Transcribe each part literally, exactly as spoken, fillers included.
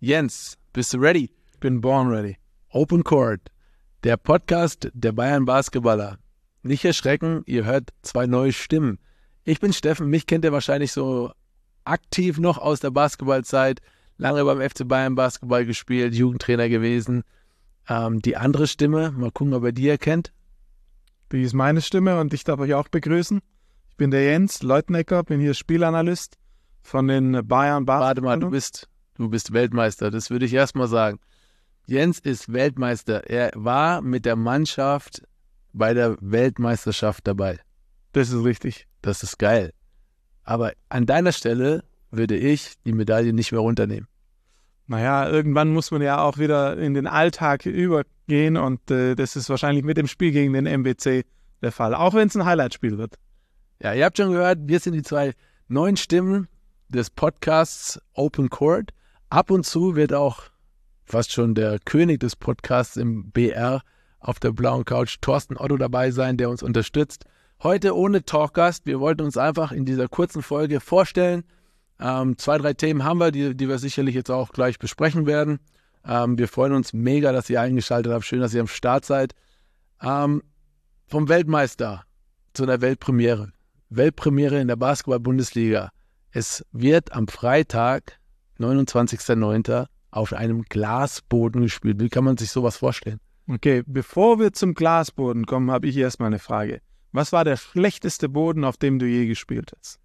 Jens, bist du ready? Bin born ready. Open Court, der Podcast der Bayern Basketballer. Nicht erschrecken, ihr hört zwei neue Stimmen. Ich bin Steffen, mich kennt ihr wahrscheinlich so aktiv noch aus der Basketballzeit. Lange beim F C Bayern Basketball gespielt, Jugendtrainer gewesen. Ähm, die andere Stimme, mal gucken, ob ihr die erkennt. Die ist meine Stimme und ich darf euch auch begrüßen. Ich bin der Jens Leutenecker, bin hier Spielanalyst von den Bayern Basketball. Warte mal, du bist, du bist Weltmeister, das würde ich erstmal sagen. Jens ist Weltmeister. Er war mit der Mannschaft bei der Weltmeisterschaft dabei. Das ist richtig. Das ist geil. Aber an deiner Stelle würde ich die Medaille nicht mehr runternehmen. Naja, irgendwann muss man ja auch wieder in den Alltag übergehen und äh, das ist wahrscheinlich mit dem Spiel gegen den M B C der Fall, auch wenn es ein Highlight-Spiel wird. Ja, ihr habt schon gehört, wir sind die zwei neuen Stimmen des Podcasts Open Court. Ab und zu wird auch fast schon der König des Podcasts im B R auf der blauen Couch, Thorsten Otto, dabei sein, der uns unterstützt. Heute ohne Talkgast. Wir wollten uns einfach in dieser kurzen Folge vorstellen. Ähm, zwei, drei Themen haben wir, die, die wir sicherlich jetzt auch gleich besprechen werden. Ähm, wir freuen uns mega, dass ihr eingeschaltet habt. Schön, dass ihr am Start seid. Ähm, vom Weltmeister zu einer Weltpremiere. Weltpremiere in der Basketball-Bundesliga. Es wird am Freitag, neunundzwanzigsten neunten auf einem Glasboden gespielt. Wie kann man sich sowas vorstellen? Okay, bevor wir zum Glasboden kommen, habe ich erstmal eine Frage. Was war der schlechteste Boden, auf dem du je gespielt hast?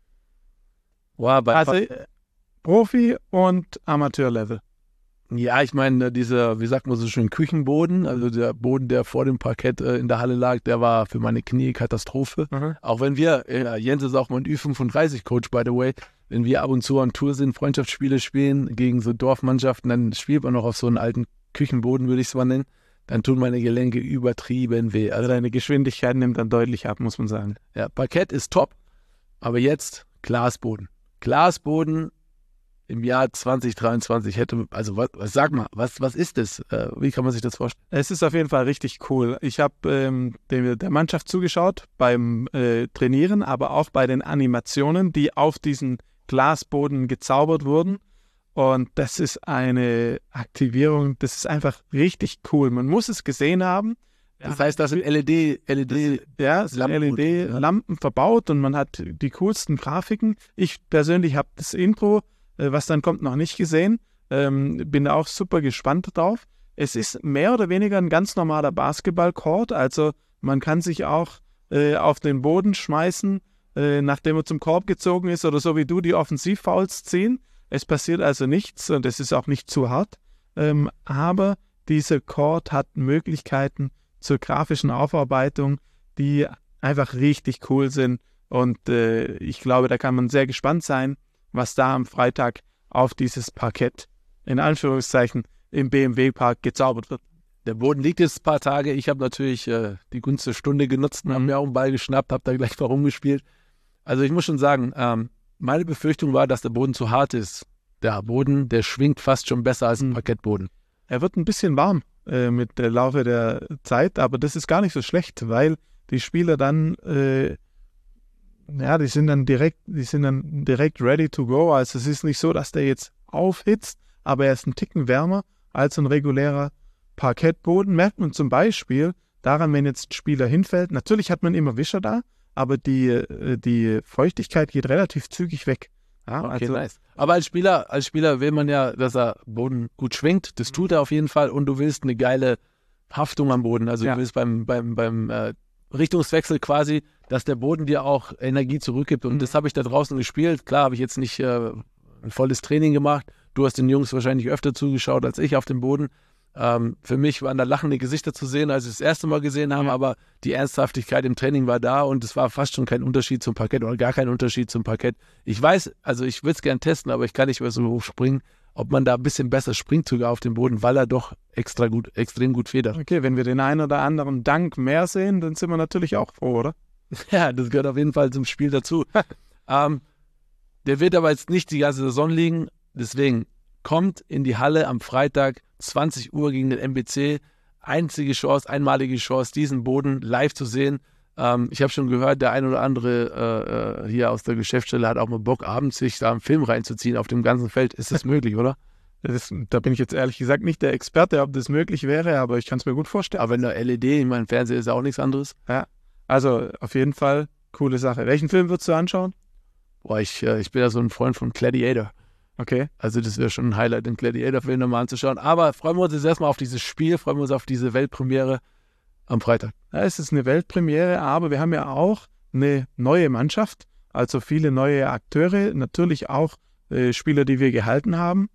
Wow, bei also äh, Profi- und Amateurlevel. Ja, ich meine, dieser, wie sagt man so schön, Küchenboden, also der Boden, der vor dem Parkett äh, in der Halle lag, der war für meine Knie Katastrophe. Mhm. Auch wenn wir, äh, Jens ist auch mein Ü fünfunddreißig-Coach, by the way, wenn wir ab und zu an Tour sind, Freundschaftsspiele spielen gegen so Dorfmannschaften, dann spielt man noch auf so einen alten Küchenboden, würde ich es mal nennen. Dann tun meine Gelenke übertrieben weh. Also deine Geschwindigkeit nimmt dann deutlich ab, muss man sagen. Ja, Parkett ist top, aber jetzt Glasboden. Glasboden im Jahr zwanzig dreiundzwanzig hätte, also was, was sag mal, was, was ist das? Äh, wie kann man sich das vorstellen? Es ist auf jeden Fall richtig cool. Ich habe ähm, der, der Mannschaft zugeschaut beim äh, Trainieren, aber auch bei den Animationen, die auf diesen Glasboden gezaubert wurden. Und das ist eine Aktivierung, das ist einfach richtig cool. Man muss es gesehen haben. Das heißt, da sind L E D, L E D, ja, Lampen, L E D-Lampen verbaut und man hat die coolsten Grafiken. Ich persönlich habe das Intro, äh, was dann kommt, noch nicht gesehen. Ähm, bin da auch super gespannt drauf. Es ist mehr oder weniger ein ganz normaler Basketball-Court, also man kann sich auch äh, auf den Boden schmeißen, äh, nachdem er zum Korb gezogen ist oder so wie du die Offensivfouls ziehen. Es passiert also nichts und es ist auch nicht zu hart, ähm, aber dieser Court hat Möglichkeiten zur grafischen Aufarbeitung, die einfach richtig cool sind und äh, ich glaube, da kann man sehr gespannt sein, was da am Freitag auf dieses Parkett, in Anführungszeichen, im B M W-Park gezaubert wird. Der Boden liegt jetzt ein paar Tage, ich habe natürlich äh, die günstige Stunde genutzt und mhm. habe mir auch einen Ball geschnappt, habe da gleich mal rumgespielt. Also ich muss schon sagen, ähm, meine Befürchtung war, dass der Boden zu hart ist. Der Boden, der schwingt fast schon besser als ein Parkettboden. Er wird ein bisschen warm äh, mit der Laufe der Zeit, aber das ist gar nicht so schlecht, weil die Spieler dann, äh, ja, die sind dann direkt, die sind dann direkt ready to go. Also es ist nicht so, dass der jetzt aufhitzt, aber er ist ein Ticken wärmer als ein regulärer Parkettboden. Merkt man zum Beispiel daran, wenn jetzt ein Spieler hinfällt. Natürlich hat man immer Wischer da, aber die, die Feuchtigkeit geht relativ zügig weg. Ja, okay, also, nice. Aber als Spieler, als Spieler will man ja, dass er Boden gut schwingt. Das tut er auf jeden Fall. Und du willst eine geile Haftung am Boden. Also ja. Du willst beim, beim, beim äh, Richtungswechsel quasi, dass der Boden dir auch Energie zurückgibt. Und mhm. das habe ich da draußen gespielt. Klar habe ich jetzt nicht äh, ein volles Training gemacht. Du hast den Jungs wahrscheinlich öfter zugeschaut als ich auf dem Boden. Ähm, für mich waren da lachende Gesichter zu sehen, als ich das erste Mal gesehen habe, aber die Ernsthaftigkeit im Training war da und es war fast schon kein Unterschied zum Parkett oder gar kein Unterschied zum Parkett. Ich weiß, also ich würde es gerne testen, aber ich kann nicht mehr so hoch springen, ob man da ein bisschen besser springt sogar auf dem Boden, weil er doch extra gut, extrem gut federt. Okay, wenn wir den einen oder anderen Dank mehr sehen, dann sind wir natürlich auch froh, oder? Ja, das gehört auf jeden Fall zum Spiel dazu. ähm, der wird aber jetzt nicht die ganze Saison liegen, deswegen kommt in die Halle am Freitag, zwanzig Uhr gegen den M B C. Einzige Chance, einmalige Chance, diesen Boden live zu sehen. Ähm, ich habe schon gehört, der ein oder andere äh, hier aus der Geschäftsstelle hat auch mal Bock, abends sich da einen Film reinzuziehen auf dem ganzen Feld. Ist das möglich, oder? Das, da bin ich jetzt ehrlich gesagt nicht der Experte, ob das möglich wäre, aber ich kann es mir gut vorstellen. Aber wenn der L E D, ich meine, Fernseher ist ja auch nichts anderes. Ja, also auf jeden Fall coole Sache. Welchen Film würdest du anschauen? Boah, ich, äh, ich bin ja so ein Freund von Gladiator. Okay. Also das wäre schon ein Highlight, den Gladiator-Film nochmal anzuschauen. Aber freuen wir uns jetzt erstmal auf dieses Spiel, freuen wir uns auf diese Weltpremiere am Freitag. Ja, es ist eine Weltpremiere, aber wir haben ja auch eine neue Mannschaft, also viele neue Akteure, natürlich auch äh, Spieler, die wir gehalten haben.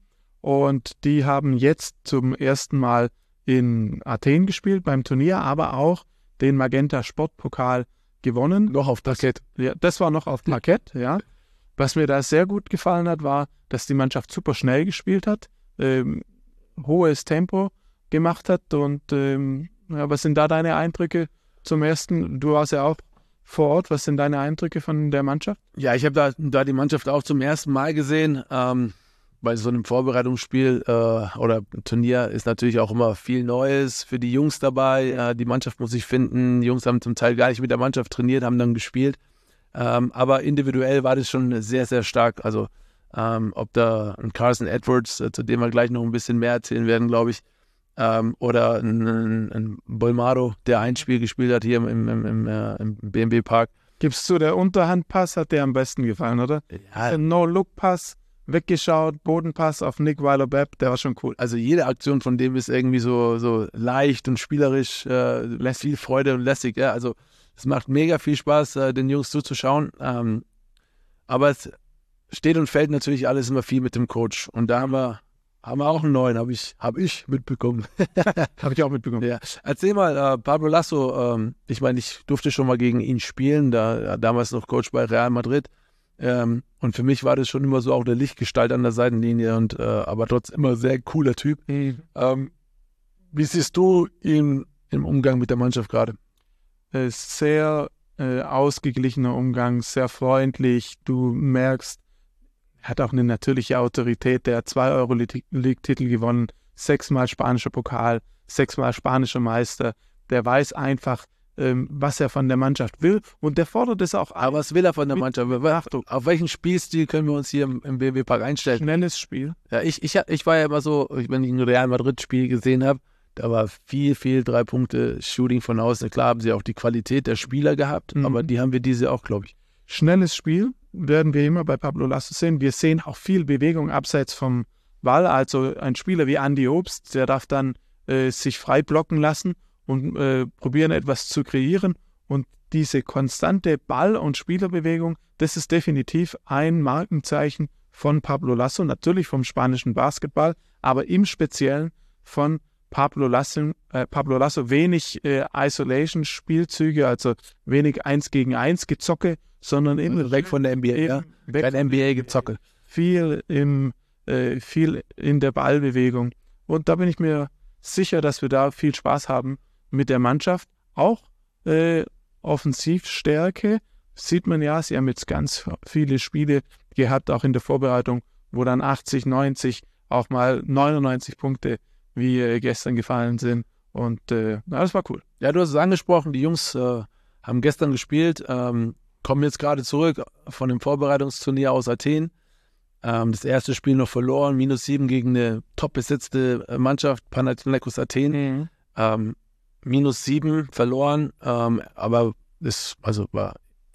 Und die haben jetzt zum ersten Mal in Athen gespielt beim Turnier, aber auch den Magenta Sportpokal gewonnen. Noch auf Parkett. Ja, das war noch auf Parkett, ja. Was mir da sehr gut gefallen hat, war, dass die Mannschaft super schnell gespielt hat, ähm, hohes Tempo gemacht hat. Und ähm, ja, was sind da deine Eindrücke zum ersten? Du warst ja auch vor Ort. Was sind deine Eindrücke von der Mannschaft? Ja, ich habe da, da die Mannschaft auch zum ersten Mal gesehen. Ähm, bei so einem Vorbereitungsspiel äh, oder Turnier ist natürlich auch immer viel Neues für die Jungs dabei. Äh, die Mannschaft muss sich finden. Die Jungs haben zum Teil gar nicht mit der Mannschaft trainiert, haben dann gespielt. Ähm, aber individuell war das schon sehr, sehr stark. Also ähm, ob da ein Carson Edwards, äh, zu dem wir gleich noch ein bisschen mehr erzählen werden, glaube ich, ähm, oder ein, ein, ein Bolmaro, der ein Spiel gespielt hat hier im, im, im, im, äh, im B M W Park. Gibst du, der Unterhandpass hat dir am besten gefallen, oder? Ja. Der No-Look-Pass, weggeschaut, Bodenpass auf Nick Weiler-Bepp, der war schon cool. Also jede Aktion von dem ist irgendwie so, so leicht und spielerisch, äh, lässt viel Freude und lässig. Ja? Also es macht mega viel Spaß, äh, den Jungs zuzuschauen. Ähm, aber es steht und fällt natürlich alles immer viel mit dem Coach. Und da haben wir, haben wir auch einen neuen, habe ich, hab ich mitbekommen. Habe ich auch mitbekommen. Ja. Erzähl mal, äh, Pablo Lasso, ähm, ich meine, ich durfte schon mal gegen ihn spielen, da damals noch Coach bei Real Madrid. Ähm, und für mich war das schon immer so auch eine Lichtgestalt an der Seitenlinie, und äh, aber trotzdem immer sehr cooler Typ. Mhm. Ähm, wie siehst du ihn im Umgang mit der Mannschaft gerade? Äh, sehr äh, ausgeglichener Umgang, sehr freundlich. Du merkst, er hat auch eine natürliche Autorität. Der hat zwei Euro-League-Titel gewonnen, sechsmal spanischer Pokal, sechsmal spanischer Meister. Der weiß einfach, ähm, was er von der Mannschaft will, und der fordert es auch. Aber was will er von der mit Mannschaft? Achtung. Auf welchen Spielstil können wir uns hier im, im B M W-Park einstellen? Schnelles Spiel. Ja, ich, ich, ich war ja immer so, wenn ich ein Real Madrid-Spiel gesehen habe, da war viel, viel drei Punkte Shooting von außen. Klar haben sie auch die Qualität der Spieler gehabt, Mhm. aber die haben wir diese auch, glaube ich. Schnelles Spiel werden wir immer bei Pablo Lasso sehen. Wir sehen auch viel Bewegung abseits vom Ball. Also ein Spieler wie Andy Obst, der darf dann äh, sich frei blocken lassen und äh, probieren, etwas zu kreieren. Und diese konstante Ball- und Spielerbewegung, das ist definitiv ein Markenzeichen von Pablo Lasso, natürlich vom spanischen Basketball, aber im Speziellen von Pablo Lasso, äh, Pablo Lasso wenig äh, Isolation-Spielzüge, also wenig eins gegen eins Gezocke, sondern immer Also weg von der N B A, ja? weg Kein N B A-Gezocke. viel im äh, viel in der Ballbewegung. Und da bin ich mir sicher, dass wir da viel Spaß haben mit der Mannschaft. Auch äh, Offensivstärke sieht man ja, sie haben jetzt ganz viele Spiele gehabt, auch in der Vorbereitung, wo dann achtzig, neunzig, auch mal neunundneunzig Punkte wie äh, gestern gefallen sind. Und äh, na, das war cool. Ja, du hast es angesprochen, die Jungs äh, haben gestern gespielt, ähm, kommen jetzt gerade zurück von dem Vorbereitungsturnier aus Athen. Ähm, das erste Spiel noch verloren, minus sieben gegen eine top besetzte Mannschaft, Panathinaikos Athen. Mhm. Ähm, minus sieben verloren, ähm, aber es also war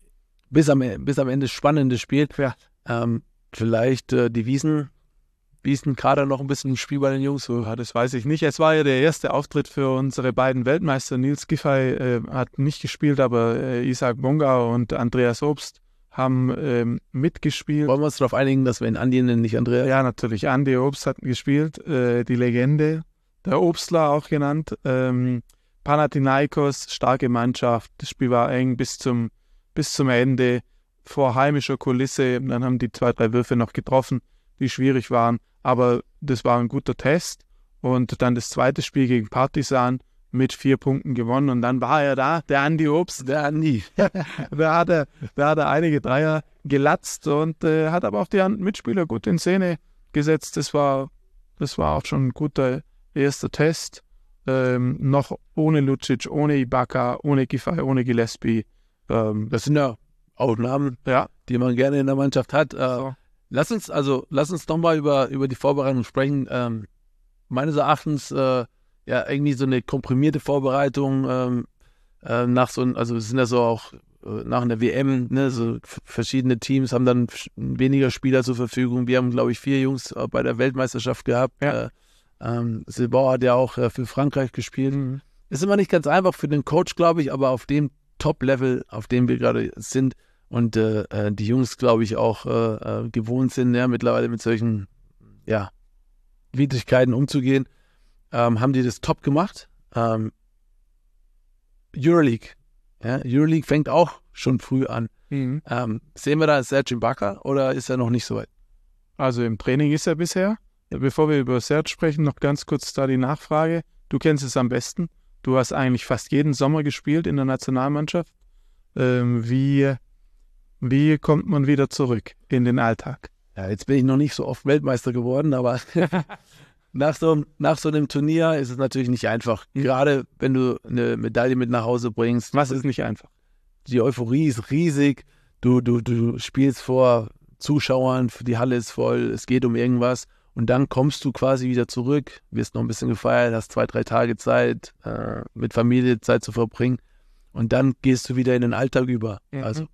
bis am, bis am Ende spannendes Spiel. Ja. Ähm, vielleicht äh, die Wiesen, Wiesen-Kader noch ein bisschen im Spiel bei den Jungs. So. Ja, das weiß ich nicht. Es war ja der erste Auftritt für unsere beiden Weltmeister. Nils Giffey äh, hat nicht gespielt, aber äh, Isaac Bonga und Andreas Obst haben ähm, mitgespielt. Wollen wir uns darauf einigen, dass wir ihn Andi nennen, nicht Andreas? Ja, natürlich. Andi Obst hat gespielt, äh, die Legende, der Obstler auch genannt. Ähm, Panathinaikos, starke Mannschaft. Das Spiel war eng bis zum, bis zum Ende, vor heimischer Kulisse. Dann haben die zwei, drei Würfe noch getroffen, die schwierig waren. Aber das war ein guter Test. Und dann das zweite Spiel gegen Partizan mit vier Punkten gewonnen. Und dann war er da, der Andi Obst. Der Andi. da, hat er, da hat er einige Dreier gelatzt und äh, hat aber auch die Mitspieler gut in Szene gesetzt. Das war, das war auch schon ein guter erster Test. Ähm, noch ohne Lucic, ohne Ibaka, ohne Giffey, ohne Gillespie. Ähm, Das sind ja auch Namen, ja, die man gerne in der Mannschaft hat. Äh, so. Lass uns also, lass uns nochmal über, über die Vorbereitung sprechen. Ähm, meines Erachtens äh, ja irgendwie so eine komprimierte Vorbereitung ähm, äh, nach so, also es sind ja so auch äh, nach einer W M, ne, so f- verschiedene Teams haben dann f- weniger Spieler zur Verfügung. Wir haben, glaube ich, vier Jungs äh, bei der Weltmeisterschaft gehabt. Ja. Äh, ähm, Silbauer hat ja auch äh, für Frankreich gespielt. Mhm. Ist immer nicht ganz einfach für den Coach, glaube ich, aber auf dem Top-Level, auf dem wir gerade sind und äh, äh, die Jungs, glaube ich, auch äh, äh, gewohnt sind, ja, mittlerweile mit solchen, ja, Widrigkeiten umzugehen, ähm, haben die das top gemacht. Ähm, Euroleague, ja, Euroleague fängt auch schon früh an. Mhm. Ähm, sehen wir da Serge Ibaka oder ist er noch nicht so weit? Also im Training ist er bisher. Bevor wir über Serge sprechen, noch ganz kurz da die Nachfrage. Du kennst es am besten. Du hast eigentlich fast jeden Sommer gespielt in der Nationalmannschaft. Ähm, wie, wie kommt man wieder zurück in den Alltag? Ja, jetzt bin ich noch nicht so oft Weltmeister geworden, aber nach, so, nach so einem Turnier ist es natürlich nicht einfach. Gerade wenn du eine Medaille mit nach Hause bringst. Was ist nicht einfach? Die Euphorie ist riesig. Du, du, du spielst vor Zuschauern, die Halle ist voll, es geht um irgendwas. Und dann kommst du quasi wieder zurück, wirst noch ein bisschen gefeiert, hast zwei, drei Tage Zeit, äh, mit Familie Zeit zu verbringen. Und dann gehst du wieder in den Alltag über. Mhm. Also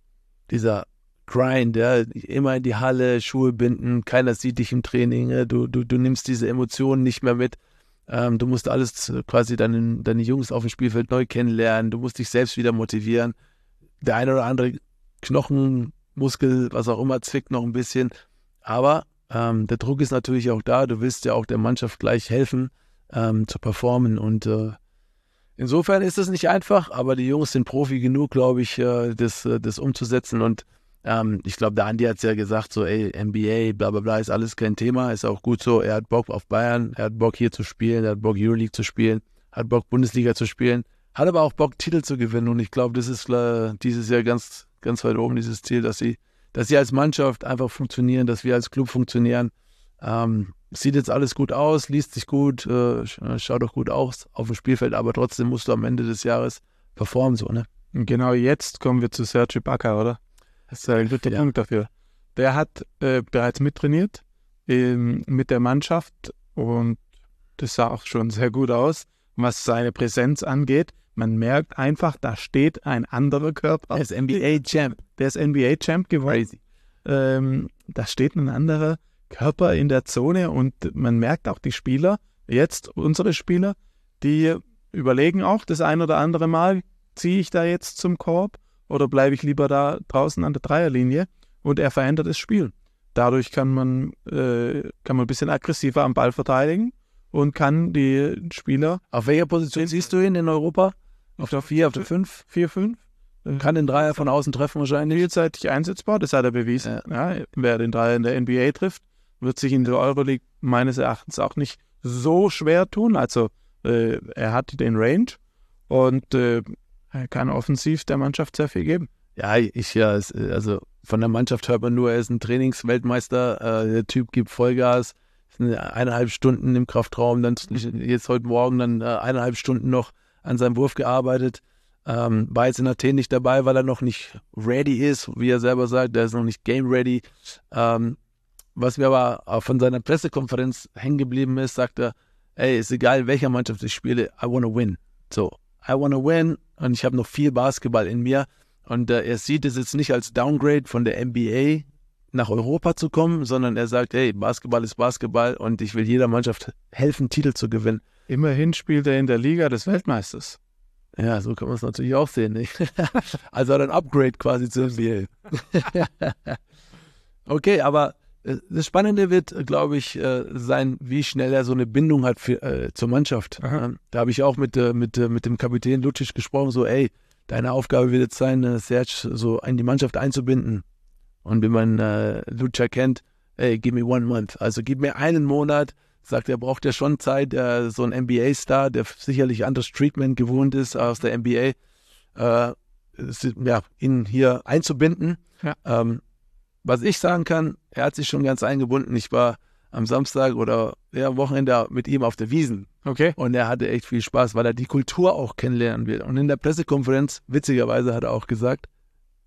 dieser Grind, ja, immer in die Halle, Schuhe binden, keiner sieht dich im Training, ja, du, du, du nimmst diese Emotionen nicht mehr mit. Ähm, du musst alles äh, quasi deine, deine Jungs auf dem Spielfeld neu kennenlernen, du musst dich selbst wieder motivieren. Der eine oder andere Knochenmuskel, was auch immer, zwickt noch ein bisschen. Aber ähm, der Druck ist natürlich auch da, du willst ja auch der Mannschaft gleich helfen, ähm, zu performen. Und äh, insofern ist es nicht einfach, aber die Jungs sind Profi genug, glaube ich, äh, das, äh, das umzusetzen. Und ähm, ich glaube, der Andi hat es ja gesagt, so, ey, N B A, bla bla bla, ist alles kein Thema, ist auch gut so. Er hat Bock auf Bayern, er hat Bock hier zu spielen, er hat Bock Euroleague zu spielen, hat Bock Bundesliga zu spielen, hat aber auch Bock Titel zu gewinnen. Und ich glaube, das ist äh, dieses Jahr ganz, ganz weit oben, dieses Ziel, dass sie, dass sie als Mannschaft einfach funktionieren, dass wir als Club funktionieren. Ähm, sieht jetzt alles gut aus, liest sich gut, äh, schaut auch gut aus auf dem Spielfeld, aber trotzdem musst du am Ende des Jahres performen, so, ne? Und genau jetzt kommen wir zu Serge Ibaka, oder? Das ist ein guter Ja. Punkt dafür. Der hat äh, bereits mittrainiert ähm, mit der Mannschaft und das sah auch schon sehr gut aus, was seine Präsenz angeht. Man merkt einfach, da steht ein anderer Körper. Er ist N B A-Champ. Der ist N B A-Champ geworden. Crazy. Ähm, da steht ein anderer Körper in der Zone und man merkt auch die Spieler, jetzt unsere Spieler, die überlegen auch das ein oder andere Mal, ziehe ich da jetzt zum Korb oder bleibe ich lieber da draußen an der Dreierlinie, und er verändert das Spiel. Dadurch kann man, äh, kann man ein bisschen aggressiver am Ball verteidigen und kann die Spieler Auf welcher Position siehst du ihn in Europa? Auf der vier, auf der fünf? vier fünf Kann den Dreier von außen treffen wahrscheinlich. vielseitig einsetzbar, das hat er bewiesen. Ja. Ja, wer den Dreier in der N B A trifft, wird sich in der Euroleague meines Erachtens auch nicht so schwer tun. Also äh, er hat den Range und äh, er kann offensiv der Mannschaft sehr viel geben. Ja, ich ja, es, also von der Mannschaft hört man nur, er ist ein Trainingsweltmeister, äh, der Typ gibt Vollgas, sind eineinhalb Stunden im Kraftraum, dann jetzt heute Morgen dann äh, eineinhalb Stunden noch an seinem Wurf gearbeitet. Ähm, war jetzt in Athen nicht dabei, weil er noch nicht ready ist, wie er selber sagt, er ist noch nicht game ready. Ähm, was mir aber auch von seiner Pressekonferenz hängen geblieben ist, sagt er, ey, ist egal, in welcher Mannschaft ich spiele, I wanna win. So, I wanna win und ich habe noch viel Basketball in mir. Und äh, er sieht es jetzt nicht als Downgrade von der N B A nach Europa zu kommen, sondern er sagt, hey, Basketball ist Basketball und ich will jeder Mannschaft helfen, Titel zu gewinnen. Immerhin spielt er in der Liga des Weltmeisters. Ja, so kann man es natürlich auch sehen, nicht? Also ein Upgrade quasi zur N B A. Okay, aber äh, das Spannende wird, äh, glaube ich, äh, sein, wie schnell er so eine Bindung hat für, äh, zur Mannschaft. Ähm, da habe ich auch mit, äh, mit, äh, mit dem Kapitän Lucic gesprochen, so, ey, deine Aufgabe wird jetzt sein, äh, Serge so in die Mannschaft einzubinden. Und wenn man äh, Lucha kennt, ey, give me one month. Also gib mir einen Monat. Sagt, er braucht ja schon Zeit. Äh, so ein N B A-Star, der sicherlich anderes Treatment gewohnt ist aus der N B A, äh, ist, ja, ihn hier einzubinden. Ja. Ähm, was ich sagen kann, er hat sich schon ganz eingebunden. Ich war am Samstag oder ja, am Wochenende mit ihm auf der Wiesn. Okay. Und er hatte echt viel Spaß, weil er die Kultur auch kennenlernen will. Und in der Pressekonferenz, witzigerweise, hat er auch gesagt,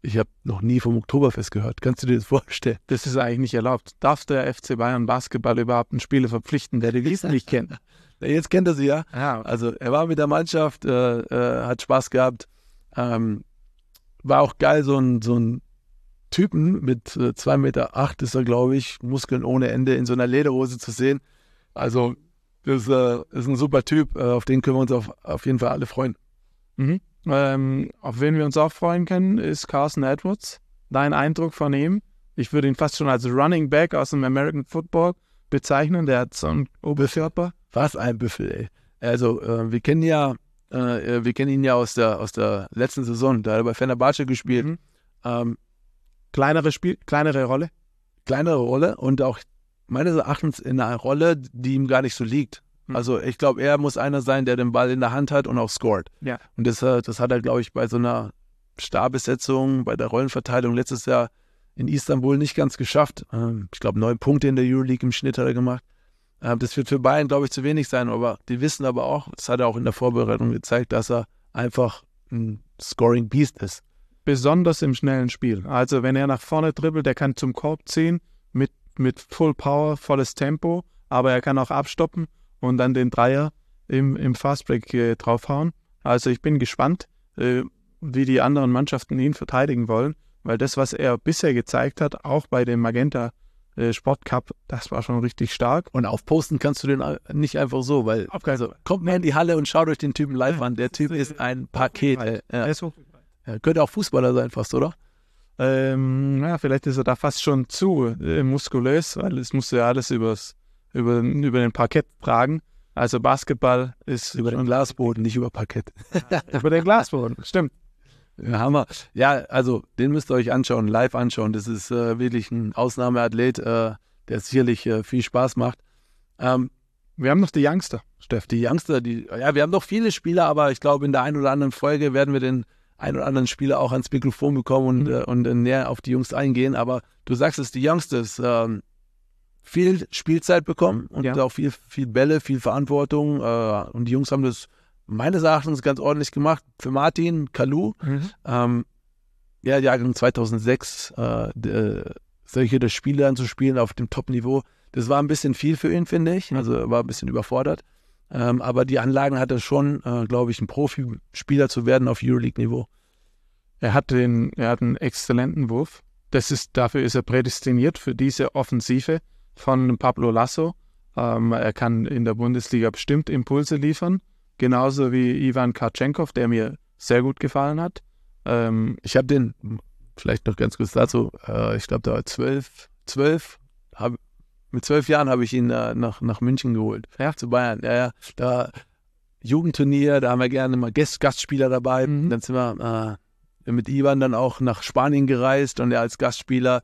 Ich habe noch nie vom Oktoberfest gehört. Kannst du dir das vorstellen? Das ist eigentlich nicht erlaubt. Darf der F C Bayern Basketball überhaupt einen Spieler verpflichten, der die Wiesen nicht kennt? Jetzt kennt er sie ja. Ja. Also er war mit der Mannschaft, äh, äh, hat Spaß gehabt. Ähm, war auch geil, so ein, so ein Typen mit äh, zwei Meter acht ist er, glaube ich, Muskeln ohne Ende in so einer Lederhose zu sehen. Also das äh, ist ein super Typ, äh, auf den können wir uns auf, auf jeden Fall alle freuen. Mhm. Ähm, auf wen wir uns auch freuen können, ist Carson Edwards. Dein Eindruck von ihm? Ich würde ihn fast schon als Running Back aus dem American Football bezeichnen. Der hat so einen Oberkörper. Was ein Büffel, ey. Also äh, wir kennen ja, äh, wir kennen ihn ja aus der aus der letzten Saison. Da hat er bei Fenerbahce gespielt. Mhm. Ähm, Kleinere Spiel, kleinere Rolle. kleinere Rolle und auch meines Erachtens in einer Rolle, die ihm gar nicht so liegt. Hm. Also ich glaube, er muss einer sein, der den Ball in der Hand hat und auch scored. Ja. Und das, äh, das hat er, glaube ich, bei so einer Starbesetzung, bei der Rollenverteilung letztes Jahr in Istanbul nicht ganz geschafft. Ähm, ich glaube, neun Punkte in der Euroleague im Schnitt hat er gemacht. Ähm, das wird für Bayern, glaube ich, zu wenig sein, aber die wissen aber auch, das hat er auch in der Vorbereitung gezeigt, dass er einfach ein Scoring-Beast ist. Besonders im schnellen Spiel. Also wenn er nach vorne dribbelt, der kann zum Korb ziehen mit, mit Full Power, volles Tempo, aber er kann auch abstoppen und dann den Dreier im, im Fastbreak äh, draufhauen. Also ich bin gespannt, äh, wie die anderen Mannschaften ihn verteidigen wollen, weil das, was er bisher gezeigt hat, auch bei dem Magenta äh, Sport Cup, das war schon richtig stark. Und aufposten kannst du den nicht einfach so, weil also, kommt mehr in die Halle und schaut euch den Typen live an. Der Typ ist ein Paket. Ey. Ja. Ja, könnte auch Fußballer sein fast, oder? Ähm, ja, vielleicht ist er da fast schon zu äh, muskulös, weil es muss ja alles übers, über, über den Parkett tragen. Also Basketball ist über den Glasboden, nicht über Parkett. Über den Glasboden, stimmt. Ja, Hammer. Ja, also den müsst ihr euch anschauen, live anschauen. Das ist äh, wirklich ein Ausnahmeathlet, äh, der sicherlich äh, viel Spaß macht. Ähm, wir haben noch die Youngster, Steff. Die Youngster, die, ja, wir haben noch viele Spieler, aber ich glaube, in der einen oder anderen Folge werden wir den einen oder anderen Spieler auch ans Mikrofon bekommen und, mhm. äh, und äh, näher auf die Jungs eingehen. Aber du sagst es, die Youngsters, ähm, viel Spielzeit bekommen und ja. auch viel, viel Bälle, viel Verantwortung. Äh, und die Jungs haben das meines Erachtens ganz ordentlich gemacht. Für Martin, Kalu, mhm. ähm, ja, Jahrgang zweitausendsechs, äh, de, solche der Spiele anzuspielen auf dem Top-Niveau, das war ein bisschen viel für ihn, finde ich. Also er war ein bisschen überfordert. Ähm, aber die Anlagen hat er schon, äh, glaube ich, ein Profispieler zu werden auf Euroleague-Niveau. Er hat den, er hat einen exzellenten Wurf. Das ist, dafür ist er prädestiniert für diese Offensive von Pablo Lasso. Ähm, er kann in der Bundesliga bestimmt Impulse liefern. Genauso wie Ivan Kartschenkov, der mir sehr gut gefallen hat. Ähm, ich habe den, vielleicht noch ganz kurz dazu, äh, ich glaube, da war zwölf, zwölf, hab, mit zwölf Jahren habe ich ihn äh, nach, nach München geholt, ja, zu Bayern. Ja, ja, da Jugendturnier, da haben wir gerne mal Gast, Gastspieler dabei. Mhm. Dann sind wir äh, mit Ivan dann auch nach Spanien gereist und er als Gastspieler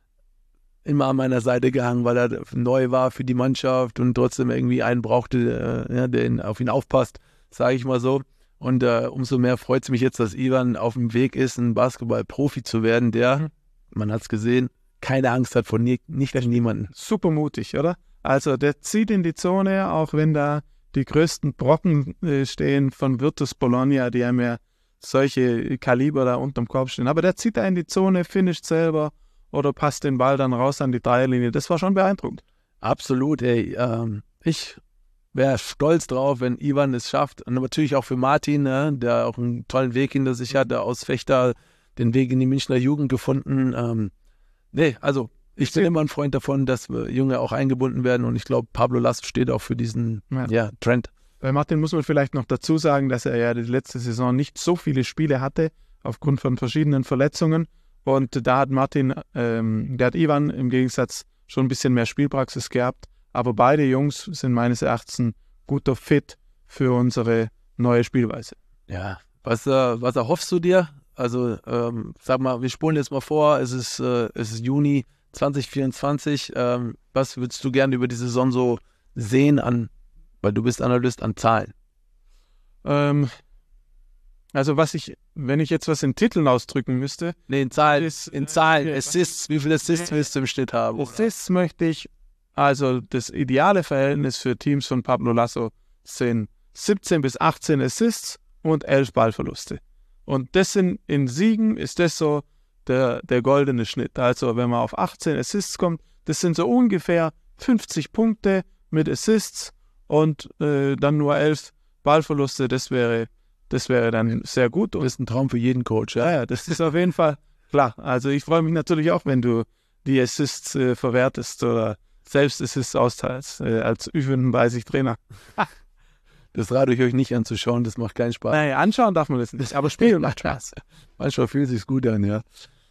immer an meiner Seite gehangen, weil er neu war für die Mannschaft und trotzdem irgendwie einen brauchte, äh, ja, der ihn, auf ihn aufpasst, sage ich mal so. Und äh, umso mehr freut es mich jetzt, dass Ivan auf dem Weg ist, ein Basketball-Profi zu werden, der, mhm. man hat es gesehen, keine Angst hat vor nie, nicht von niemandem. Super mutig, oder? Also der zieht in die Zone, auch wenn da die größten Brocken äh, stehen von Virtus Bologna, die haben ja solche Kaliber da unterm Korb stehen. Aber der zieht da in die Zone, finisht selber oder passt den Ball dann raus an die Dreierlinie. Das war schon beeindruckend. Absolut, ey. Ähm, ich wäre stolz drauf, wenn Ivan es schafft. Und natürlich auch für Martin, ne, der auch einen tollen Weg hinter sich hat, der aus Fechter den Weg in die Münchner Jugend gefunden. Ähm, nee, also ich bin immer ein Freund davon, dass wir Junge auch eingebunden werden. Und ich glaube, Pablo Lasso steht auch für diesen ja. Ja, Trend. Bei Martin muss man vielleicht noch dazu sagen, dass er ja die letzte Saison nicht so viele Spiele hatte, aufgrund von verschiedenen Verletzungen. Und da hat Martin, ähm, der hat Ivan im Gegensatz schon ein bisschen mehr Spielpraxis gehabt. Aber beide Jungs sind meines Erachtens ein guter Fit für unsere neue Spielweise. Ja, was, äh, was erhoffst du dir? Also, ähm, sag mal, wir spulen jetzt mal vor, es ist, äh, es ist Juni zwanzig vierundzwanzig. Ähm, was würdest du gerne über die Saison so sehen an, weil du bist Analyst, an Zahlen? Ähm, also was ich, wenn ich jetzt was in Titeln ausdrücken müsste. Nee, in Zahlen, ist, in Zahlen, äh, Assists, wie viele Assists äh, willst du im Schnitt haben? Assists oder? Möchte ich, also das ideale Verhältnis für Teams von Pablo Lasso sind siebzehn bis achtzehn Assists und elf Ballverluste. Und das sind in Siegen, ist das so der, der goldene Schnitt. Also wenn man auf achtzehn Assists kommt, das sind so ungefähr fünfzig Punkte mit Assists und äh, dann nur elf Ballverluste, das wäre, das wäre dann sehr gut. Das ist ein Traum für jeden Coach, ja. Ja, ja, das ist auf jeden Fall klar. Also ich freue mich natürlich auch, wenn du die Assists äh, verwertest oder selbst Assists austeilst, äh, als Ü fünfunddreißig-Trainer. Das rate ich euch nicht anzuschauen, das macht keinen Spaß. Naja, anschauen darf man das nicht, aber spielen macht Spaß. Manchmal fühlt es sich gut an, ja.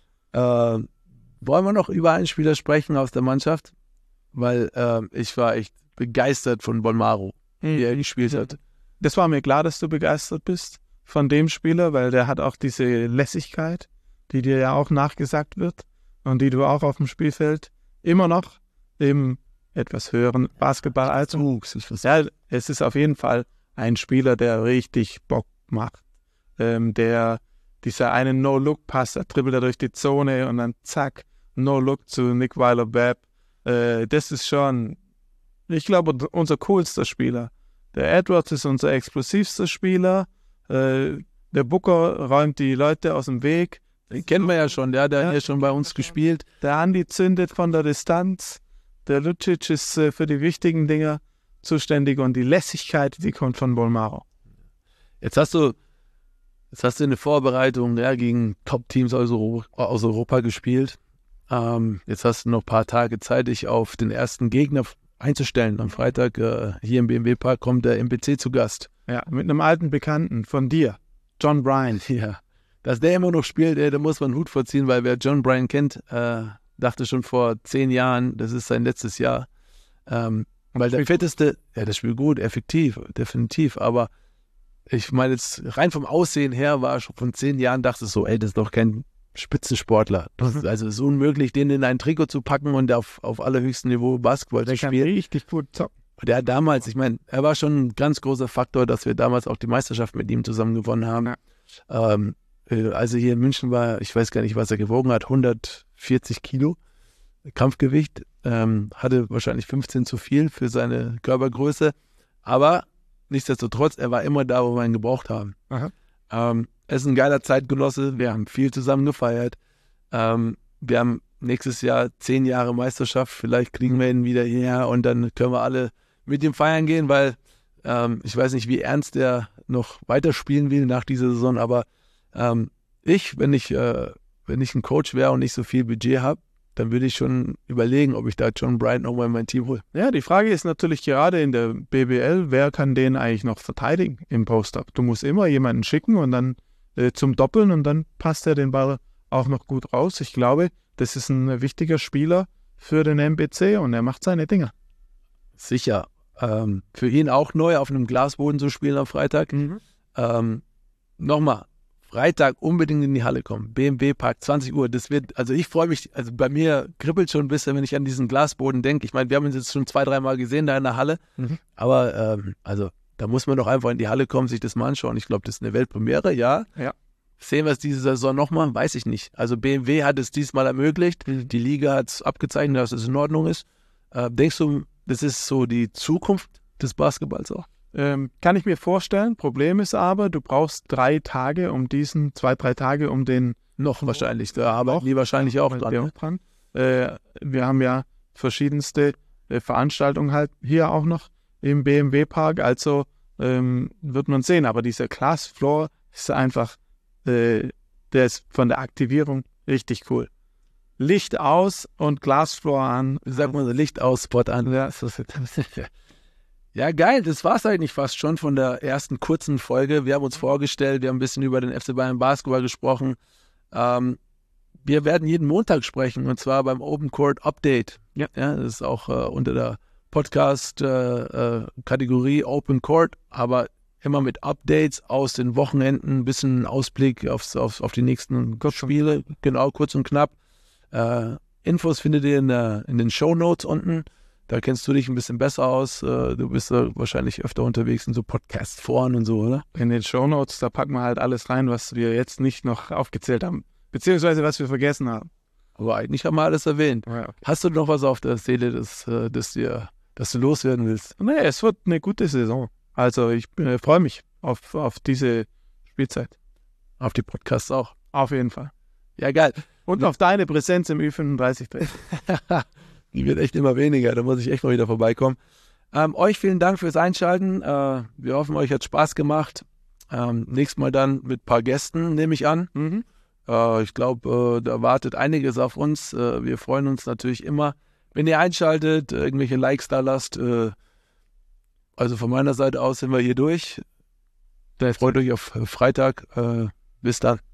Äh, wollen wir noch über einen Spieler sprechen aus der Mannschaft? Weil äh, ich war echt begeistert von Bolmaro, Mhm. wie er gespielt hat. Das war mir klar, dass du begeistert bist von dem Spieler, weil der hat auch diese Lässigkeit, die dir ja auch nachgesagt wird und die du auch auf dem Spielfeld immer noch im etwas höheren Basketballalter. Ja, es ist auf jeden Fall ein Spieler, der richtig Bock macht. Ähm, der dieser eine No-Look-Pass, er dribbelt er durch die Zone und dann zack, No-Look zu Nick Weiler-Babb. Äh, das ist schon, ich glaube, unser coolster Spieler. Der Edwards ist unser explosivster Spieler. Äh, der Booker räumt die Leute aus dem Weg. Den kennen wir ja schon, der hat ja, ja schon bei uns gespielt. Der Andi zündet von der Distanz. Der Lucic ist äh, für die wichtigen Dinger zuständig und die Lässigkeit, die kommt von Bolmaro. Jetzt hast du, jetzt hast du eine Vorbereitung ja, gegen Top-Teams aus, Euro, aus Europa gespielt. Ähm, jetzt hast du noch ein paar Tage Zeit, dich auf den ersten Gegner einzustellen. Am Freitag äh, hier im B M W-Park kommt der M B C zu Gast. Ja, mit einem alten Bekannten von dir, John Bryant. Ja, dass der immer noch spielt, ey, da muss man einen Hut vorziehen, weil wer John Bryant kennt, äh, dachte schon vor zehn Jahren, das ist sein letztes Jahr. Ähm, weil der fitteste, ja, das spielt gut, effektiv, definitiv, aber ich meine jetzt rein vom Aussehen her war schon von zehn Jahren, dachte ich so, ey, das ist doch kein Spitzensportler. Das ist, also es ist unmöglich, den in ein Trikot zu packen und auf, auf allerhöchstem Niveau Basketball der zu spielen. Kann richtig gut zocken. Der hat damals, ich meine, er war schon ein ganz großer Faktor, dass wir damals auch die Meisterschaft mit ihm zusammen gewonnen haben. Ja. Ähm, also hier in München war, ich weiß gar nicht, was er gewogen hat, hundertvierzig Kilo Kampfgewicht, ähm, hatte wahrscheinlich fünfzehn zu viel für seine Körpergröße, aber nichtsdestotrotz, er war immer da, wo wir ihn gebraucht haben. Ähm, er ist ein geiler Zeitgenosse, wir haben viel zusammen gefeiert, ähm, wir haben nächstes Jahr zehn Jahre Meisterschaft, vielleicht kriegen wir ihn wieder hierher und dann können wir alle mit ihm feiern gehen, weil ähm, ich weiß nicht, wie ernst er noch weiterspielen will nach dieser Saison, aber ähm, ich, wenn ich, äh, wenn ich ein Coach wäre und nicht so viel Budget habe, dann würde ich schon überlegen, ob ich da John Bryant nochmal in mein Team hole. Ja, die Frage ist natürlich gerade in der B B L, wer kann den eigentlich noch verteidigen im Post-Up? Du musst immer jemanden schicken und dann äh, zum Doppeln und dann passt er den Ball auch noch gut raus. Ich glaube, das ist ein wichtiger Spieler für den M B C und er macht seine Dinger. Sicher. Ähm, für ihn auch neu, auf einem Glasboden zu spielen am Freitag. Mhm. Ähm, nochmal, Freitag unbedingt in die Halle kommen. B M W-Park, zwanzig Uhr. Das wird, also ich freue mich, also bei mir kribbelt schon ein bisschen, wenn ich an diesen Glasboden denke. Ich meine, wir haben uns jetzt schon zwei, dreimal gesehen da in der Halle. Mhm. Aber ähm, also da muss man doch einfach in die Halle kommen, sich das mal anschauen. Ich glaube, das ist eine Weltpremiere, ja. Ja. Sehen wir es diese Saison nochmal? Weiß ich nicht. Also B M W hat es diesmal ermöglicht. Mhm. Die Liga hat es abgezeichnet, dass es in Ordnung ist. Äh, denkst du, das ist so die Zukunft des Basketballs auch? Ähm, kann ich mir vorstellen. Problem ist aber, du brauchst drei Tage, um diesen, zwei, drei Tage, um den noch wahrscheinlich, da arbeiten die wahrscheinlich auch dran. Ne? dran. Äh, wir haben ja verschiedenste äh, Veranstaltungen halt hier auch noch im B M W-Park, also ähm, wird man sehen. Aber dieser Glassfloor ist einfach, äh, der ist von der Aktivierung richtig cool. Licht aus und Glassfloor an. Sag mal so, Licht aus, Spot an. Ja, so ja, geil, das war es eigentlich fast schon von der ersten kurzen Folge. Wir haben uns vorgestellt, wir haben ein bisschen über den F C Bayern Basketball gesprochen. Ähm, wir werden jeden Montag sprechen und zwar beim Open Court Update. Ja, ja das ist auch äh, unter der Podcast-Kategorie äh, äh, Open Court, aber immer mit Updates aus den Wochenenden, ein bisschen Ausblick aufs, aufs, auf die nächsten Spiele. Genau, kurz und knapp. Äh, Infos findet ihr in, der, in den Shownotes unten. Da kennst du dich ein bisschen besser aus. Du bist äh, wahrscheinlich öfter unterwegs in so Podcast-Foren und so, oder? In den Shownotes, da packen wir halt alles rein, was wir jetzt nicht noch aufgezählt haben. Beziehungsweise, was wir vergessen haben. Aber eigentlich haben wir alles erwähnt. Ja, okay. Hast du noch was auf der Seele, das, das, dir, das du loswerden willst? Nee, es wird eine gute Saison. Also ich äh, freue mich auf, auf diese Spielzeit. Auf die Podcasts auch? Auf jeden Fall. Ja, geil. Und auf deine Präsenz im Ü fünfunddreißig. Die wird echt immer weniger, da muss ich echt mal wieder vorbeikommen. Ähm, euch vielen Dank fürs Einschalten. Äh, wir hoffen, euch hat Spaß gemacht. Ähm, nächstes Mal dann mit ein paar Gästen, nehme ich an. Mhm. Äh, ich glaube, äh, da wartet einiges auf uns. Äh, wir freuen uns natürlich immer, wenn ihr einschaltet, äh, irgendwelche Likes da lasst. Äh, also von meiner Seite aus sind wir hier durch. Freut euch auf Freitag. Äh, bis dann.